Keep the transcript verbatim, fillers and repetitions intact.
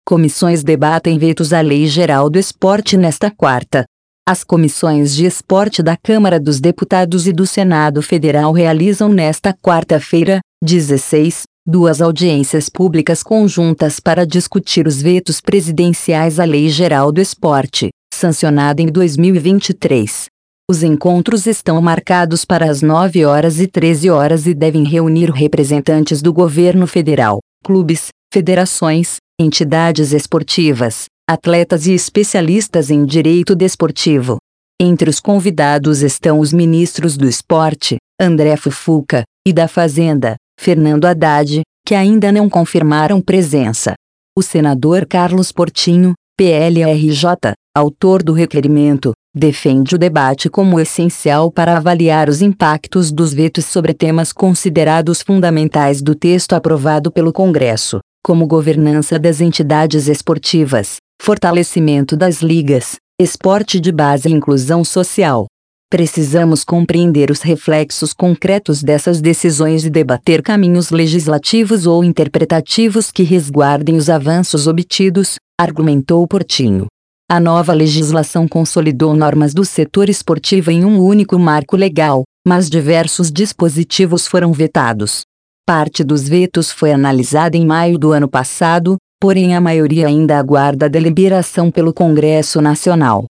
comissões debatem vetos à Lei Geral do Esporte nesta quarta. As comissões de esporte da Câmara dos Deputados e do Senado Federal realizam nesta quarta-feira, dezesseis, duas audiências públicas conjuntas para discutir os vetos presidenciais à Lei Geral do Esporte, sancionada em dois mil e vinte e três. Os encontros estão marcados para as nove horas e treze horas e devem reunir representantes do governo federal, clubes, federações, entidades esportivas, atletas e especialistas em direito desportivo. Entre os convidados estão os ministros do Esporte, André Fufuca, e da Fazenda, Fernando Haddad, que ainda não confirmaram presença. O senador Carlos Portinho, P L R J, autor do requerimento, defende o debate como essencial para avaliar os impactos dos vetos sobre temas considerados fundamentais do texto aprovado pelo Congresso, como governança das entidades esportivas, fortalecimento das ligas, esporte de base e inclusão social. Precisamos compreender os reflexos concretos dessas decisões e debater caminhos legislativos ou interpretativos que resguardem os avanços obtidos, argumentou Portinho. A nova legislação consolidou normas do setor esportivo em um único marco legal, mas diversos dispositivos foram vetados. Parte dos vetos foi analisada em maio do ano passado, porém a maioria ainda aguarda a deliberação pelo Congresso Nacional.